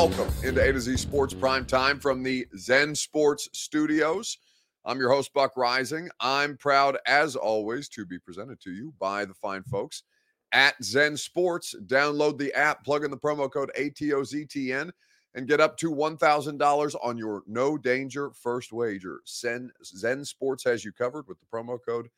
welcome into A to Z Sports Prime Time from the Zen Sports Studios. I'm your host, Buck Rising. I'm proud, as always, to be presented to you by the fine folks at Zen Sports. Download the app, plug in the promo code ATOZTN, and get up to $1,000 on your no-danger first wager. Zen Sports has you covered with the promo code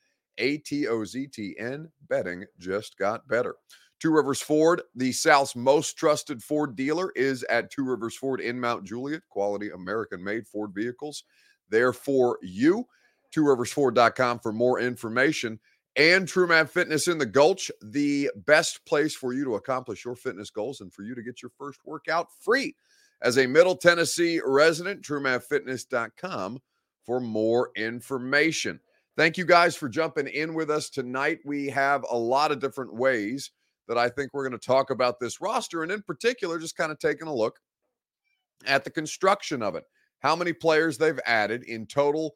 ATOZTN. Betting just got better. Two Rivers Ford, the South's most trusted Ford dealer, is at Two Rivers Ford in Mount Juliet. Quality American-made Ford vehicles there for you. TwoRiversFord.com for more information. And TrueMap Fitness in the Gulch, the best place for you to accomplish your fitness goals and for you to get your first workout free. As a Middle Tennessee resident, TrueMapFitness.com for more information. Thank you guys for jumping in with us tonight. We have a lot of different ways that I think we're going to talk about this roster, and in particular, just kind of taking a look at the construction of it. How many players they've added in total,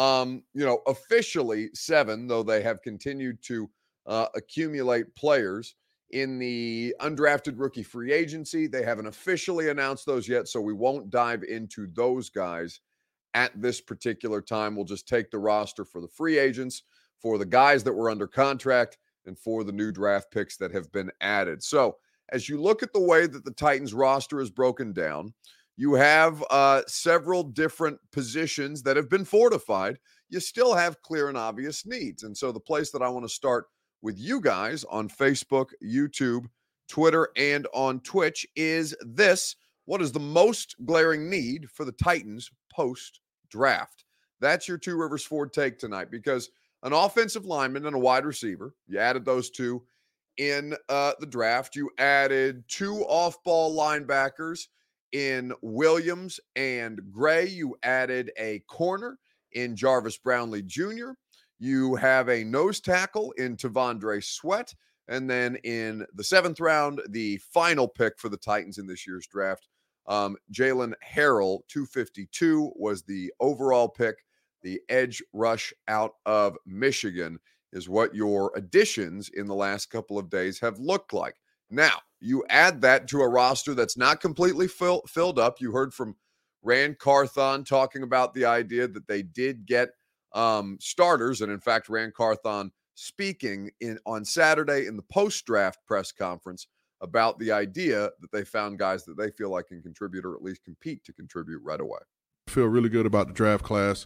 officially 7, though they have continued to accumulate players in the undrafted rookie free agency. They haven't officially announced those yet, so we won't dive into those guys at this particular time. We'll just take the roster for the free agents, for the guys that were under contract, and for the new draft picks that have been added. So as you look at the way that the Titans roster is broken down, you have several different positions that have been fortified. You still have clear and obvious needs. And so the place that I want to start with you guys on Facebook, YouTube, Twitter, and on Twitch is this. What is the most glaring need for the Titans post-draft? That's your Two Rivers Ford take tonight, because an offensive lineman and a wide receiver, you added those two in the draft. You added 2 off-ball linebackers in Williams and Gray. You added a corner in Jarvis Brownlee Jr. You have a nose tackle in T'Vondre Sweat. And then in the 7th round, the final pick for the Titans in this year's draft, Jalen Harrell, 252, was the overall pick. The edge rush out of Michigan is what your additions in the last couple of days have looked like. Now, you add that to a roster that's not completely filled up. You heard from Ran Carthon talking about the idea that they did get starters. And in fact, Ran Carthon speaking on Saturday in the post-draft press conference about the idea that they found guys that they feel like can contribute, or at least compete to contribute right away. Feel really good about the draft class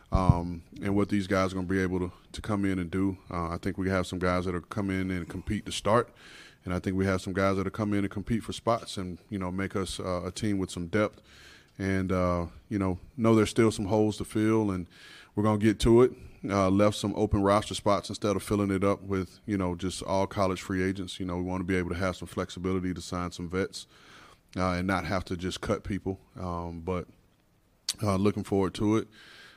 and what these guys are going to be able to come in and do. I think we have some guys that are come in and compete to start, and I think we have some guys that are come in and compete for spots and, make us a team with some depth. And, know there's still some holes to fill, and we're going to get to it. Left some open roster spots instead of filling it up with, just all college free agents. We want to be able to have some flexibility to sign some vets and not have to just cut people. But looking forward to it.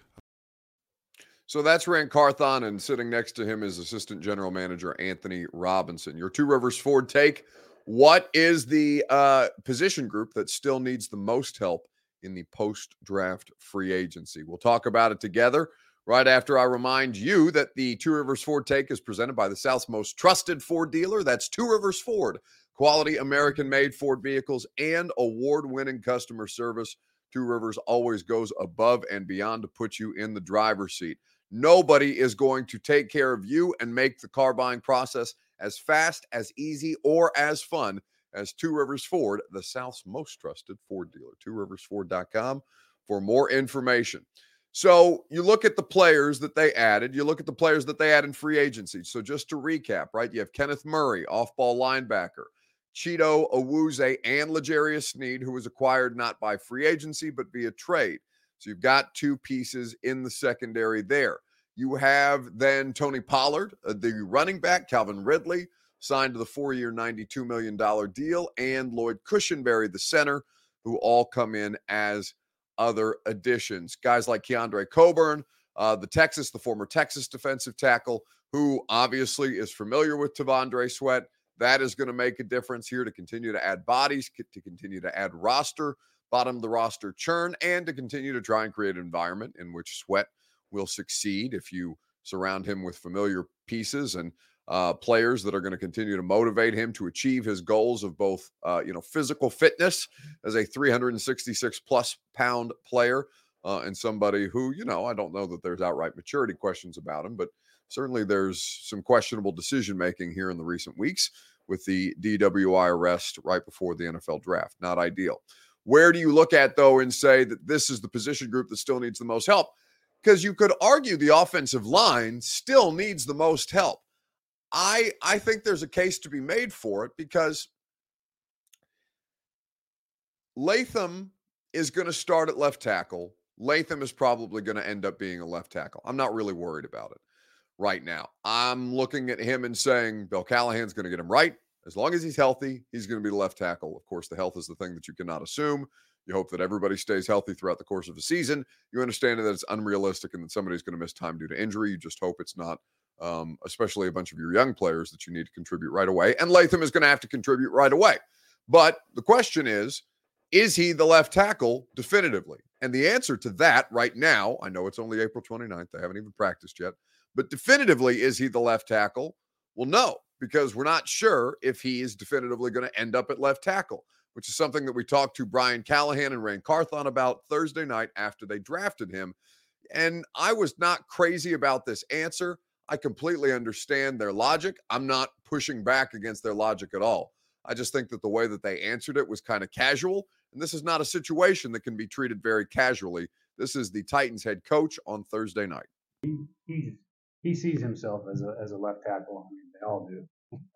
So that's Ran Carthon, and sitting next to him is Assistant General Manager Anthony Robinson. Your Two Rivers Ford take. What is the position group that still needs the most help in the post-draft free agency? We'll talk about it together right after I remind you that the Two Rivers Ford take is presented by the South's most trusted Ford dealer. That's Two Rivers Ford. Quality American-made Ford vehicles and award-winning customer service. Two Rivers always goes above and beyond to put you in the driver's seat. Nobody is going to take care of you and make the car buying process as fast, as easy, or as fun as Two Rivers Ford, the South's most trusted Ford dealer. TwoRiversFord.com for more information. So you look at the players that they added. You look at the players that they add in free agency. So just to recap, right, you have Kenneth Murray, off-ball linebacker, Cheeto Awuzie, and L'Jarius Sneed, who was acquired not by free agency but via trade. So you've got 2 pieces in the secondary there. You have then Tony Pollard, the running back, Calvin Ridley, signed to the 4-year, $92 million deal, and Lloyd Cushenberry, the center, who all come in as other additions. Guys like Keandre Coburn, the former Texas defensive tackle, who obviously is familiar with T'Vondre Sweat. That is going to make a difference here to continue to add bodies, to continue to add bottom of the roster churn, and to continue to try and create an environment in which Sweat will succeed if you surround him with familiar pieces. And players that are going to continue to motivate him to achieve his goals of both, physical fitness as a 366 plus pound player and somebody who, I don't know that there's outright maturity questions about him, but certainly there's some questionable decision making here in the recent weeks with the DWI arrest right before the NFL draft. Not ideal. Where do you look at, though, and say that this is the position group that still needs the most help? Because you could argue the offensive line still needs the most help. I think there's a case to be made for it because Latham is going to start at left tackle. Latham is probably going to end up being a left tackle. I'm not really worried about it right now. I'm looking at him and saying Bill Callahan's going to get him right. As long as he's healthy, he's going to be the left tackle. Of course, the health is the thing that you cannot assume. You hope that everybody stays healthy throughout the course of the season. You understand that it's unrealistic and that somebody's going to miss time due to injury. You just hope it's not, especially a bunch of your young players that you need to contribute right away. And Latham is going to have to contribute right away. But the question is he the left tackle definitively? And the answer to that right now, I know it's only April 29th. I haven't even practiced yet. But definitively, is he the left tackle? Well, no, because we're not sure if he is definitively going to end up at left tackle, which is something that we talked to Brian Callahan and Ran Carthon about Thursday night after they drafted him. And I was not crazy about this answer. I completely understand their logic. I'm not pushing back against their logic at all. I just think that the way that they answered it was kind of casual. And this is not a situation that can be treated very casually. This is the Titans head coach on Thursday night. He sees himself as a left tackle. I mean, they all do.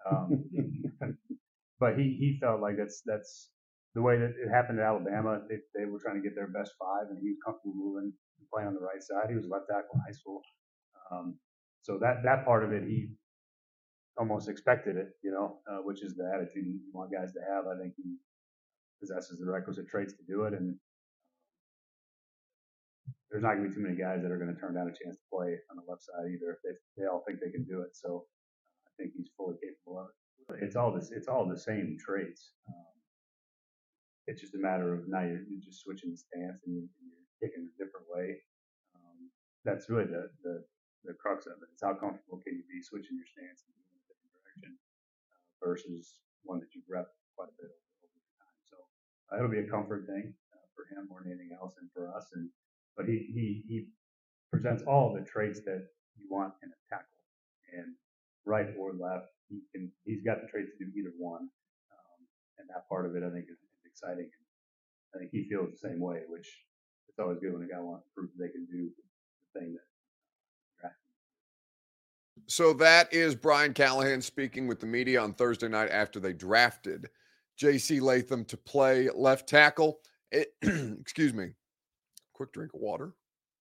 But he felt like that's the way that it happened at Alabama. They were trying to get their best five, and he was comfortable moving and playing on the right side. He was left tackle in high school. So that part of it, he almost expected it, which is the attitude you want guys to have. I think he possesses the requisite traits to do it, and there's not going to be too many guys that are going to turn down a chance to play on the left side either if they all think they can do it. So I think he's fully capable of it. It's all the same traits. It's just a matter of now you're just switching the stance and you're kicking a different way. That's really the crux of it. It's how comfortable can you be switching your stance and moving in a different direction versus one that you've repped quite a bit over time. So it'll be a comfort thing for him more than anything else, and for us. But he presents all of the traits that you want in a tackle, and right or left, he's got the traits to do either one, and that part of it I think is exciting. I think he feels the same way, which it's always good when a guy wants to prove they can do the thing that. So that is Brian Callahan speaking with the media on Thursday night after they drafted J.C. Latham to play left tackle. Excuse me. Quick drink of water.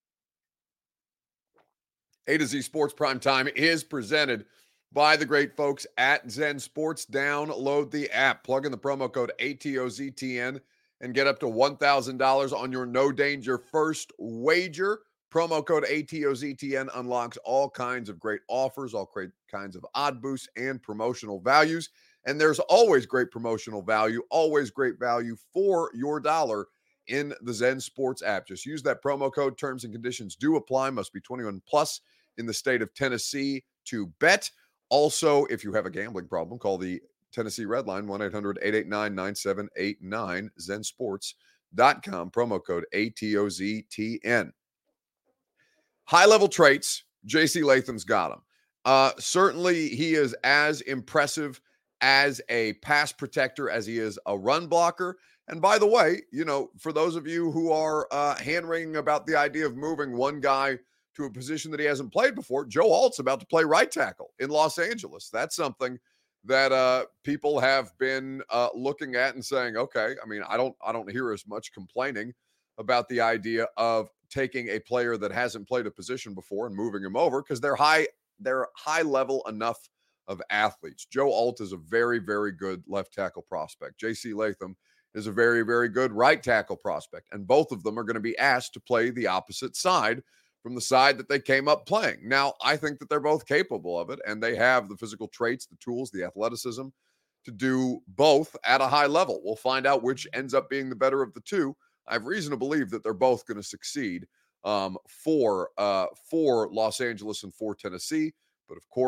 A to Z Sports Prime Time is presented by the great folks at Zen Sports. Download the app, plug in the promo code ATOZTN, and get up to $1,000 on your no danger first wager. Promo code ATOZTN unlocks all kinds of great offers, all great kinds of odd boosts and promotional values. And there's always great promotional value, always great value for your dollar in the Zen Sports app. Just use that promo code. Terms and conditions do apply. Must be 21 plus in the state of Tennessee to bet. Also, if you have a gambling problem, call the Tennessee Red Line, 1-800-889-9789, zensports.com, promo code ATOZTN. High-level traits, J.C. Latham's got them. Certainly, he is as impressive as a pass protector as he is a run blocker. And by the way, for those of you who are hand-wringing about the idea of moving one guy to a position that he hasn't played before, Joe Alt's about to play right tackle in Los Angeles. That's something that people have been looking at and saying, okay, I mean, I don't hear as much complaining about the idea of taking a player that hasn't played a position before and moving him over because they're high level enough of athletes. Joe Alt is a very, very good left tackle prospect. J.C. Latham is a very, very good right tackle prospect. And both of them are going to be asked to play the opposite side from the side that they came up playing. Now, I think that they're both capable of it, and they have the physical traits, the tools, the athleticism to do both at a high level. We'll find out which ends up being the better of the two. I have reason to believe that they're both going to succeed for Los Angeles and for Tennessee. But of course,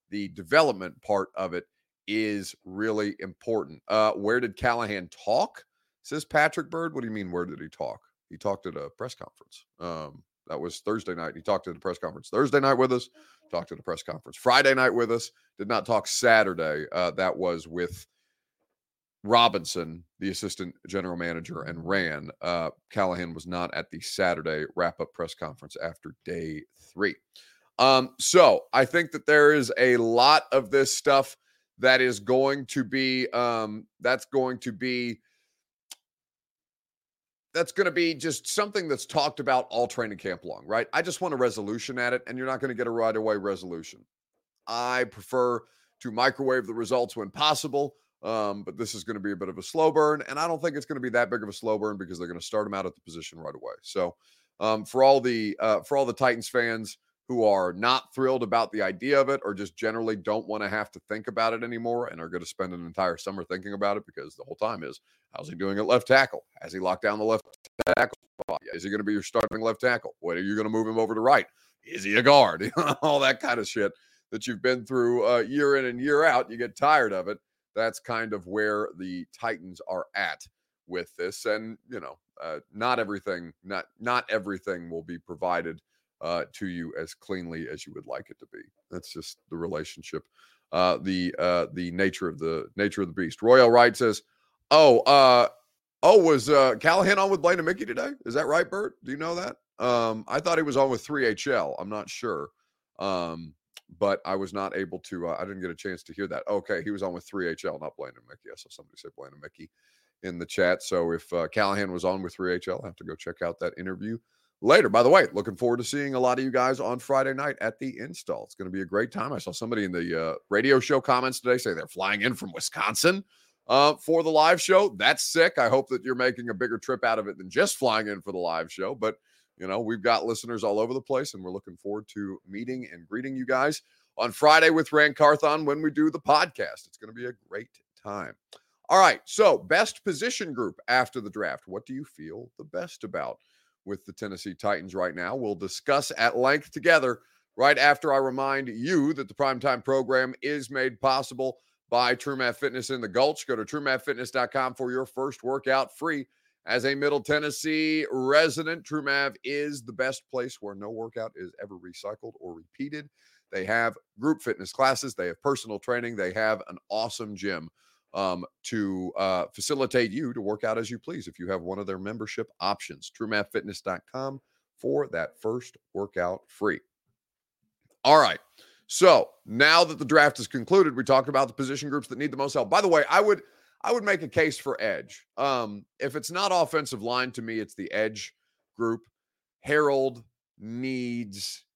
the development part of it is really important. Where did Callahan talk? Says Patrick Bird. What do you mean, where did he talk? He talked at a press conference. That was Thursday night. He talked at the press conference Thursday night with us, talked at the press conference Friday night with us, did not talk Saturday. That was with Robinson, the assistant general manager, and Ran. Callahan was not at the Saturday wrap-up press conference after day 3. So I think that there is a lot of this stuff that is going to be that's going to be just something that's talked about all training camp long, right? I just want a resolution at it, and you're not going to get a right away resolution. I prefer to microwave the results when possible, but this is going to be a bit of a slow burn, and I don't think it's going to be that big of a slow burn because they're going to start him out at the position right away. So for all the Titans fans who are not thrilled about the idea of it or just generally don't want to have to think about it anymore and are going to spend an entire summer thinking about it because the whole time is, how's he doing at left tackle? Has he locked down the left tackle spot? Is he going to be your starting left tackle? When are you going to move him over to right? Is he a guard? All that kind of shit that you've been through year in and year out. You get tired of it. That's kind of where the Titans are at with this. And, not everything will be provided to you as cleanly as you would like it to be. That's just the relationship, the nature of the beast. Royal Wright says, was Callahan on with Blaine and Mickey today? Is that right, Bert? Do you know that? I thought he was on with 3HL. I'm not sure. But I was not able to, I didn't get a chance to hear that. Okay, he was on with 3HL, not Blaine and Mickey. I saw somebody say Blaine and Mickey in the chat. So if Callahan was on with 3HL, I have to go check out that interview later. By the way, looking forward to seeing a lot of you guys on Friday night at the install. It's going to be a great time. I saw somebody in the radio show comments today say they're flying in from Wisconsin for the live show. That's sick. I hope that you're making a bigger trip out of it than just flying in for the live show. But, we've got listeners all over the place, and we're looking forward to meeting and greeting you guys on Friday with Ran Carthon when we do the podcast. It's going to be a great time. All right, so best position group after the draft. What do you feel the best about with the Tennessee Titans right now? We'll discuss at length together right after I remind you that the Primetime program is made possible by TrueMath Fitness in the Gulch. Go to TrueMathFitness.com for your first workout free. As a Middle Tennessee resident, TrueMath is the best place where no workout is ever recycled or repeated. They have group fitness classes. They have personal training. They have an awesome gym to facilitate you to work out as you please if you have one of their membership options. TrueMathFitness.com for that first workout free. All right. So now that the draft is concluded, we talked about the position groups that need the most help. By the way, I would make a case for edge. If it's not offensive line, to me, it's the edge group. Harold needs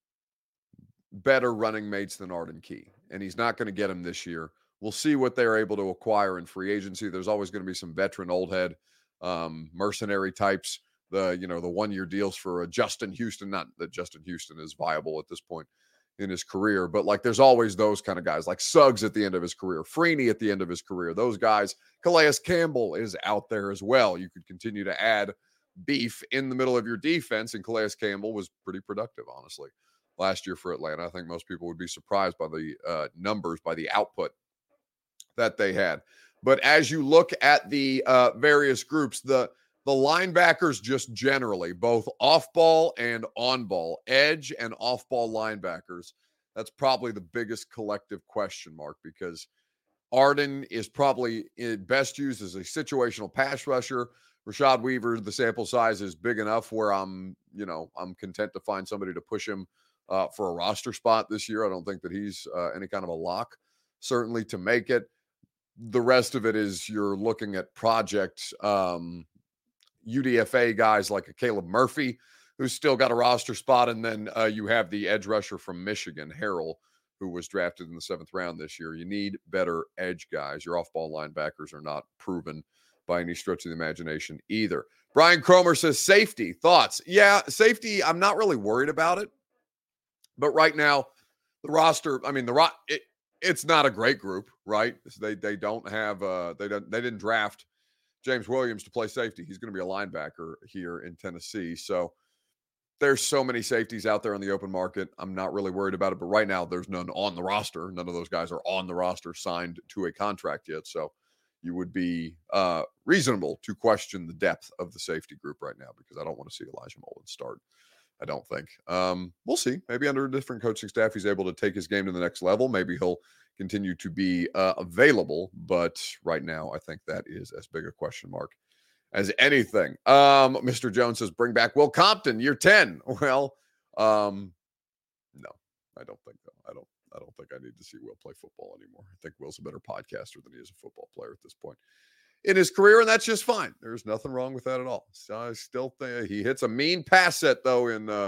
better running mates than Arden Key, and he's not going to get him this year. We'll see what they're able to acquire in free agency. There's always going to be some veteran old head mercenary types. The 1-year deals for Justin Houston. Not that Justin Houston is viable at this point in his career, but there's always those kind of guys like Suggs at the end of his career, Freeney at the end of his career. Those guys. Calais Campbell is out there as well. You could continue to add beef in the middle of your defense, and Calais Campbell was pretty productive, honestly, last year for Atlanta. I think most people would be surprised by the numbers, by the output that they had. But as you look at the various groups, the linebackers just generally, both off-ball and on-ball, edge and off-ball linebackers, that's probably the biggest collective question mark because Arden is probably best used as a situational pass rusher. Rashad Weaver, the sample size is big enough where I'm content to find somebody to push him for a roster spot this year. I don't think that he's any kind of a lock, certainly, to make it. The rest of it is you're looking at project UDFA guys like a Caleb Murphy, who's still got a roster spot. And then you have the edge rusher from Michigan, Harrell, who was drafted in the 7th round this year. You need better edge guys. Your off-ball linebackers are not proven by any stretch of the imagination either. Brian Cromer says safety. Thoughts? Yeah, safety, I'm not really worried about it. But right now, the roster, it's not a great group, right? They don't have they didn't draft James Williams to play safety. He's going to be a linebacker here in Tennessee. So There's so many safeties out there on the open market. I'm not really worried about it. But right now, there's none on the roster. None of those guys are on the roster signed to a contract yet. So you would be reasonable to question the depth of the safety group right now, because I don't want to see Elijah Molden start. I don't think. We'll see. Maybe under a different coaching staff, he's able to take his game to the next level. Maybe he'll continue to be available. But right now, I think that is as big a question mark as anything. Mr. Jones says, bring back Will Compton, year 10. Well, no, I don't think so. I don't think I need to see Will play football anymore. I think Will's a better podcaster than he is a football player at this point in his career, and that's just fine. There's nothing wrong with that at all. So I still think he hits a mean pass set though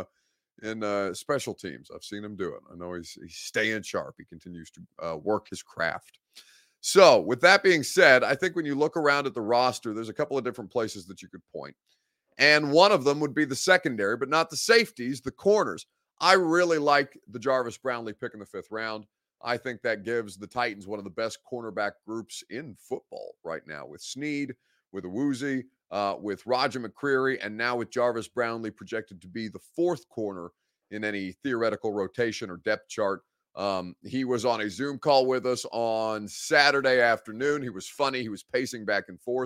in special teams. I've seen him do it. I know he's staying sharp. He continues to work his craft. So with that being said, I think when you look around at the roster, there's a couple of different places that you could point. And one of them would be the secondary, but not the safeties, the corners. I really like the Jarvis Brownlee pick in the 5th round. I think that gives the Titans one of the best cornerback groups in football right now, with Snead, with Awuzie, with Roger McCreary, and now with Jarvis Brownlee projected to be the 4th corner in any theoretical rotation or depth chart. He was on a Zoom call with us on Saturday afternoon. He was funny. He was pacing back and forth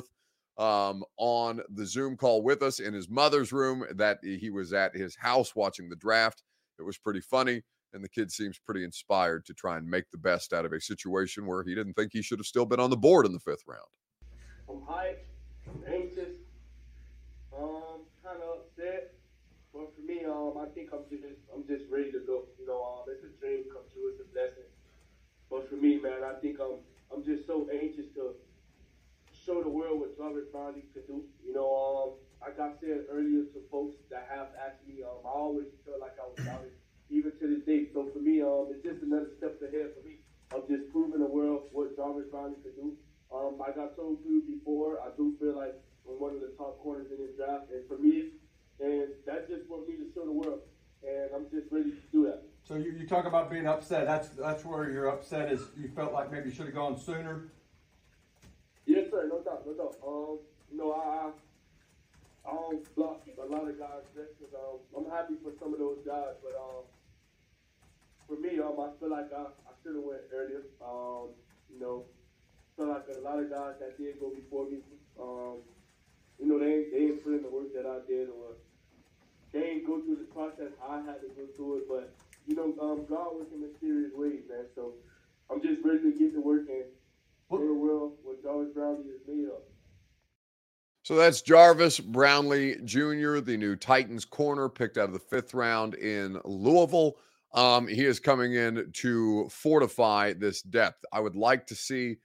on the Zoom call with us in his mother's room that he was at his house watching the draft. It was pretty funny, and the kid seems pretty inspired to try and make the best out of a situation where he didn't think he should have still been on the board in the 5th round. I'm hyped. I'm anxious. Kind of upset. But for me, I think I'm just ready to go. You know, it's a dream come true. It's a blessing. But for me, man, I think I'm just so anxious to show the world what Jarvis Brownlee can do. You know, like I said earlier to folks that have asked me, I always felt like I was doubted, even to this day. So for me, it's just another step ahead for me of just proving the world what Jarvis Brownlee can do. Like I told you before, I do feel like I'm one of the top corners in this draft, and for me, and that's just for me to show the world, and I'm just ready to do that. So you talk about being upset. That's where you're upset is you felt like maybe you should have gone sooner. Yes, sir. No doubt. You know, I don't block a lot of guys just because I'm happy for some of those guys, but for me, I feel like I should have went earlier. You know, feel like a lot of guys that did go before me. You know, they ain't put in the work that I did, or they ain't go through the process I had to go through it. But you know, God works in mysterious ways, man. So I'm just ready to get to work and show the world what Jarvis Brownlee is made of. So that's Jarvis Brownlee Jr., the new Titans corner picked out of the 5th round in Louisville. He is coming in to fortify this depth. I would like to see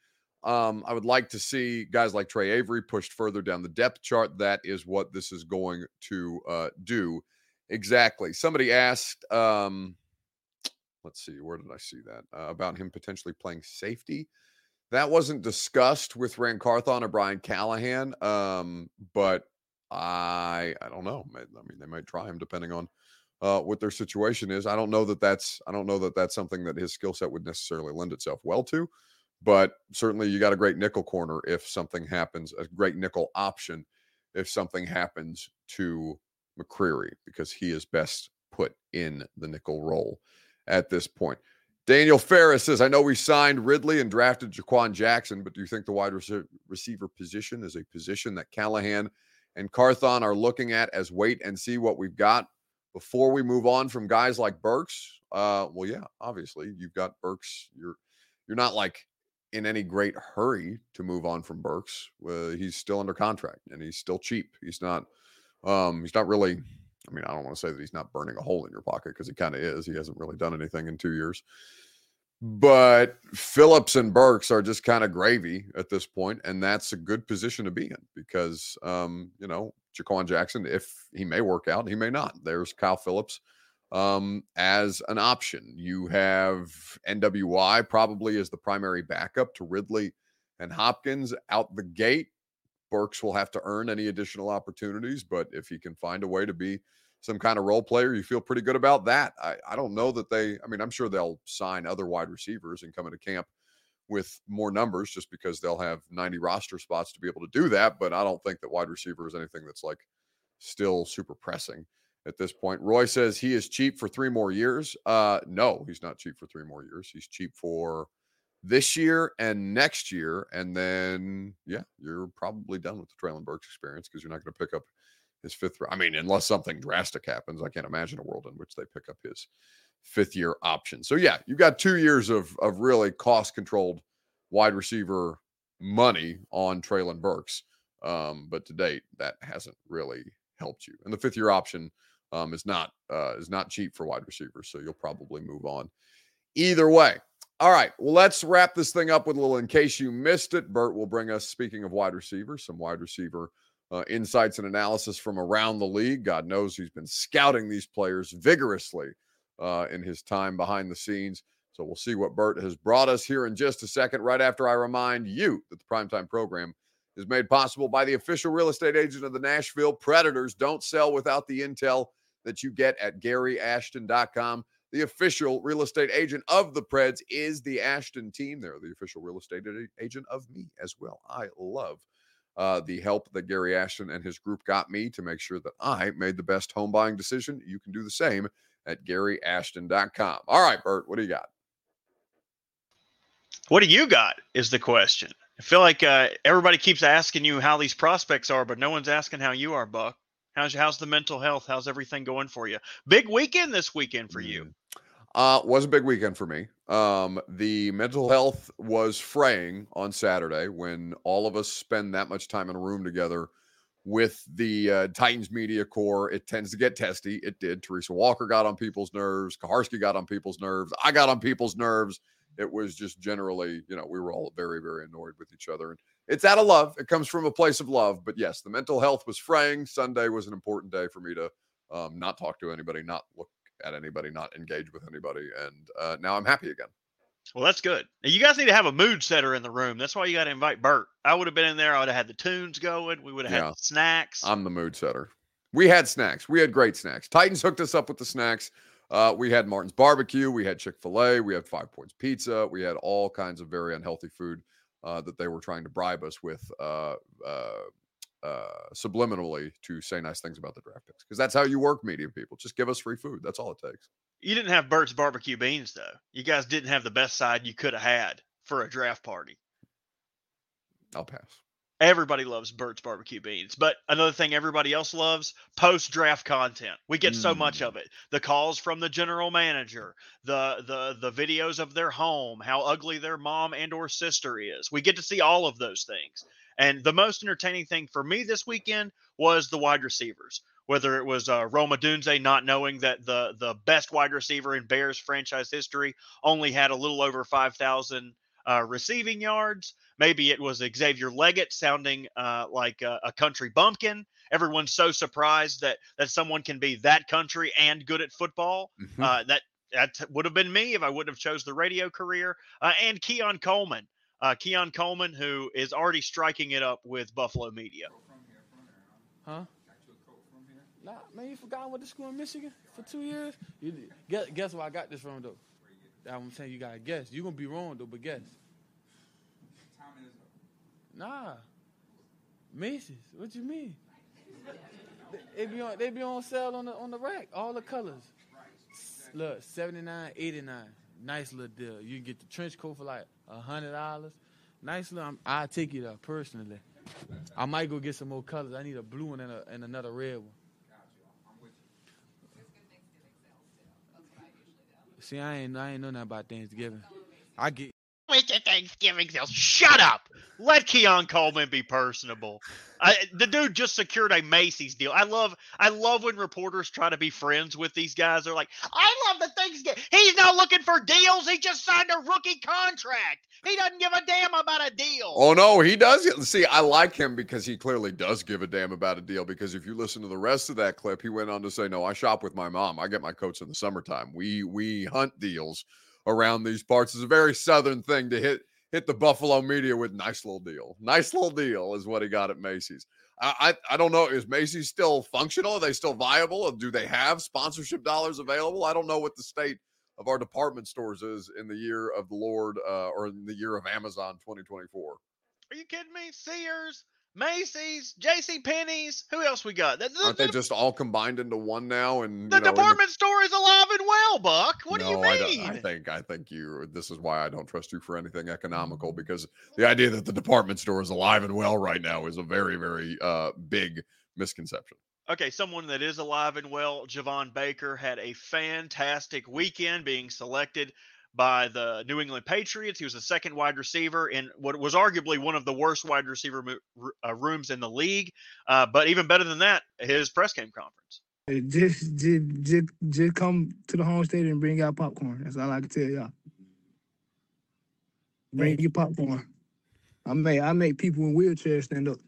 guys like Trey Avery pushed further down the depth chart. That is what this is going to do. Exactly. Somebody asked, let's see, where did I see that? About him potentially playing safety. That wasn't discussed with Ran Carthon or Brian Callahan, but I don't know. I mean, they might try him depending on what their situation is. I don't know that that's something that his skill set would necessarily lend itself well to. But certainly you got a great nickel corner if something happens, a great nickel option if something happens to McCreary, because he is best put in the nickel role at this point. Daniel Ferris says, I know we signed Ridley and drafted Jaquan Jackson, but do you think the wide receiver position is a position that Callahan and Carthon are looking at as wait and see what we've got before we move on from guys like Burks? Well, yeah, obviously you've got Burks. You're not like in any great hurry to move on from Burks. He's still under contract and he's still cheap. He's not really, I mean, I don't want to say that he's not burning a hole in your pocket, because he kind of is. He hasn't really done anything in 2 years. But Phillips and Burks are just kind of gravy at this point, and that's a good position to be in because, you know, Jaquan Jackson, if he may work out, he may not. There's Kyle Phillips as an option. You have NWI probably as the primary backup to Ridley and Hopkins out the gate. Burks will have to earn any additional opportunities, but if he can find a way to be some kind of role player, you feel pretty good about that. I don't know that I'm sure they'll sign other wide receivers and come into camp with more numbers just because they'll have 90 roster spots to be able to do that. But I don't think that wide receiver is anything that's like still super pressing at this point. Roy says he is cheap for 3 more years. No, he's not cheap for 3 more years. He's cheap for this year and next year. And then, yeah, you're probably done with the Traylon Burks experience because you're not going to pick up his 5th. I mean, unless something drastic happens, I can't imagine a world in which they pick up his 5th-year option. So, yeah, you've got 2 years of really cost-controlled wide receiver money on Traylon Burks. But to date, that hasn't really helped you. And the 5th-year option is not cheap for wide receivers, so you'll probably move on either way. All right, well, let's wrap this thing up with a little in case you missed it. Bert will bring us, speaking of wide receivers, some wide receiver insights and analysis from around the league. God knows he's been scouting these players vigorously in his time behind the scenes. So we'll see what Bert has brought us here in just a second, right after I remind you that the Primetime program is made possible by the official real estate agent of the Nashville Predators. Don't sell without the intel that you get at GaryAshton.com. The official real estate agent of the Preds is the Ashton team. They're the official real estate agent of me as well. I love the help that Gary Ashton and his group got me to make sure that I made the best home buying decision. You can do the same at GaryAshton.com. All right, Bert, what do you got? What do you got is the question. I feel like everybody keeps asking you how these prospects are, but no one's asking how you are, Buck. How's the mental health? How's everything going for you? Big weekend this weekend for you. Was a big weekend for me. The mental health was fraying on Saturday when all of us spend that much time in a room together with the Titans media corps. It tends to get testy. It did. Teresa Walker got on people's nerves. Kaharski got on people's nerves. I got on people's nerves. It was just generally, we were all very, very annoyed with each other. And it's out of love. It comes from a place of love. But yes, the mental health was fraying. Sunday was an important day for me to not talk to anybody, not look at anybody, not engage with anybody. And now I'm happy again. Well, that's good. Now, you guys need to have a mood setter in the room. That's why you got to invite Bert. I would have been in there. I would have had the tunes going. We would have had snacks. I'm the mood setter. We had snacks. We had great snacks. Titans hooked us up with the snacks. We had Martin's Barbecue. We had Chick-fil-A. We had 5 Points Pizza. We had all kinds of very unhealthy food that they were trying to bribe us with subliminally to say nice things about the draft picks. Because that's how you work, media people. Just give us free food. That's all it takes. You didn't have Bert's barbecue beans, though. You guys didn't have the best side you could have had for a draft party. I'll pass. Everybody loves Bert's barbecue beans. But another thing everybody else loves, post-draft content. We get so much of it. The calls from the general manager, the videos of their home, how ugly their mom and or sister is. We get to see all of those things. And the most entertaining thing for me this weekend was the wide receivers. Whether it was Rome Odunze not knowing that the best wide receiver in Bears franchise history only had a little over 5,000 receiving yards. Maybe it was Xavier Leggett sounding like a country bumpkin. Everyone's so surprised that someone can be that country and good at football. That would have been me if I wouldn't have chose the radio career. And Keon Coleman. Keon Coleman, who is already striking it up with Buffalo media. Huh? Nah, man, you forgot I went to school in Michigan for 2 years? Guess where I got this from, though? I'm saying you got to guess. You're going to be wrong, though, but guess. Nah. Macy's. What you mean? They be on sale on the rack. All the colors. Look, $79, $89. Nice little deal. You can get the trench coat for like $100. Nice little. I'll take you there personally. I might go get some more colors. I need a blue one and another red one. See, I ain't know nothing about Thanksgiving. I get With the Thanksgiving sales. Shut up. Let Keon Coleman be personable. The dude just secured a Macy's deal. I love when reporters try to be friends with these guys. They're like, I love the Thanksgiving. He's not looking for deals. He just signed a rookie contract. He doesn't give a damn about a deal. Oh, no, he does. See, I like him because he clearly does give a damn about a deal, because if you listen to the rest of that clip, he went on to say, no, I shop with my mom. I get my coats in the summertime. We hunt deals around these parts. It's a very Southern thing to hit the Buffalo media with nice little deal. Nice little deal is what he got at Macy's. I don't know. Is Macy's still functional? Are they still viable? Do they have sponsorship dollars available? I don't know what the state of our department stores is in the year of the Lord or in the year of Amazon 2024. Are you kidding me? Sears, Macy's, J.C. Penney's. Who else we got? Aren't they just all combined into one now? And the department store is alive and well, Buck. What do you mean? I think you. This is why I don't trust you for anything economical, because the idea that the department store is alive and well right now is a very, very big misconception. Okay, someone that is alive and well, Javon Baker, had a fantastic weekend being selected by the New England Patriots. He was the second wide receiver in what was arguably one of the worst wide receiver rooms in the league. But even better than that, his press game conference. Just come to the home stadium and bring out popcorn. That's all I can tell y'all. Bring your popcorn. I make people in wheelchairs stand up.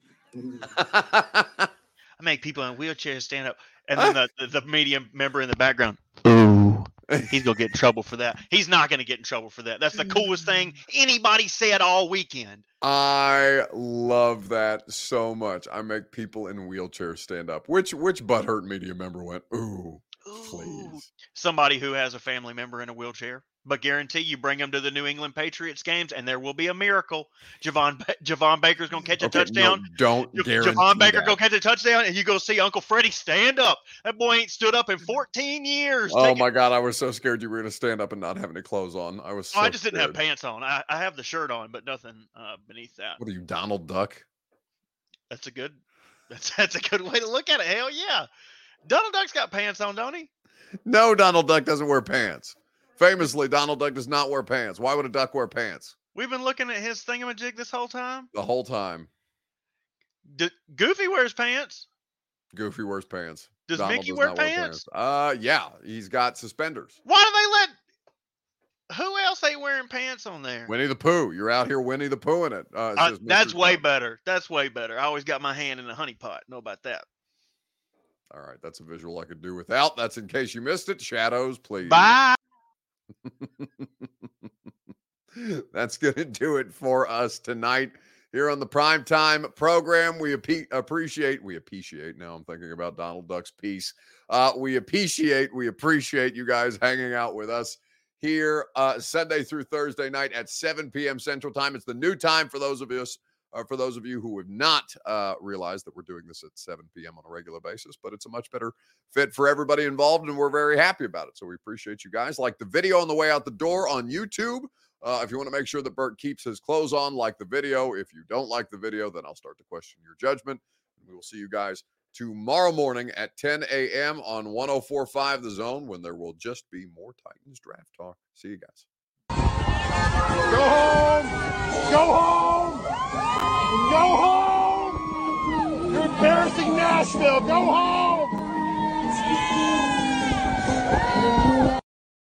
I make people in wheelchairs stand up. And then the media member in the background, ooh. He's going to get in trouble for that. He's not going to get in trouble for that. That's the coolest thing anybody said all weekend. I love that so much. I make people in wheelchairs stand up. Which butthurt media member went, ooh, please? Somebody who has a family member in a wheelchair. But guarantee you bring them to the New England Patriots games, and there will be a miracle. Javon Baker's going to catch a touchdown. No, don't guarantee Javon Baker that. going to catch a touchdown, and you go see Uncle Freddie stand up. That boy ain't stood up in 14 years. Oh, my God. I was so scared you were going to stand up and not have any clothes on. I was so I just scared. didn't have pants on. I have the shirt on, but nothing beneath that. What are you, Donald Duck? That's a good way to look at it. Hell yeah. Donald Duck's got pants on, don't he? No, Donald Duck doesn't wear pants. Famously, Donald Duck does not wear pants. Why would a duck wear pants? We've been looking at his thingamajig this whole time. The whole time. Goofy wears pants. Goofy wears pants. Does Donald Mickey does wear not pants? Yeah, he's got suspenders. Why do they let? Who else ain't wearing pants on there? Winnie the Pooh. You're out here Winnie the Pooh-ing it. Says that's Mr. way Trump. better. That's way better. I always got my hand in a honey pot. Know about that. All right, that's a visual I could do without. That's in case you missed it. Shadows, please. Bye. That's going to do it for us tonight here on the Primetime program. We appreciate. Now I'm thinking about Donald Duck's piece. We appreciate you guys hanging out with us here Sunday through Thursday night at 7 p.m. Central Time. It's the new time for those of us. For those of you who have not realized that we're doing this at 7 p.m. on a regular basis, but it's a much better fit for everybody involved, and we're very happy about it. So we appreciate you guys. Like the video on the way out the door on YouTube. If you want to make sure that Bert keeps his clothes on, like the video. If you don't like the video, then I'll start to question your judgment. And we will see you guys tomorrow morning at 10 a.m. on 104.5 The Zone, when there will just be more Titans draft talk. See you guys. Go home! Go home! Go home! You're embarrassing Nashville! Go home!